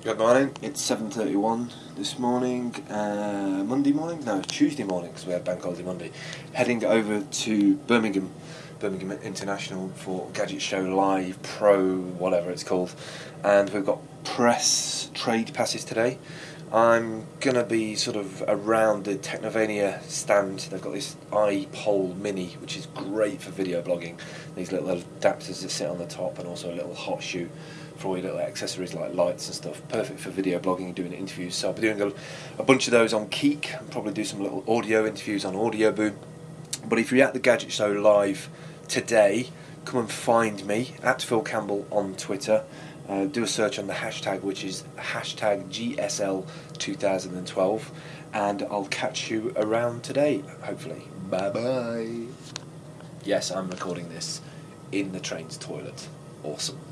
Good morning. It's 7:31 this morning. Monday morning? No, Tuesday morning, because we had Bank Holiday Monday. Heading over to Birmingham International for Gadget Show Live Pro, whatever it's called. And we've got press trade passes today. I'm going to be sort of around the Technovania stand. They've got this iPole Mini, which is great for video blogging. These little adapters that sit on the top, and also a little hot shoe for all your little accessories like lights and stuff. Perfect for video blogging and doing interviews. So I'll be doing a bunch of those on Keek, and probably do some little audio interviews on Audioboom. But if you're at the Gadget Show Live today, come and find me at Phil Campbell on Twitter. Do a search on the hashtag, which is hashtag GSL2012, and I'll catch you around today, hopefully. Bye bye. Yes, I'm recording this in the train's toilet. Awesome.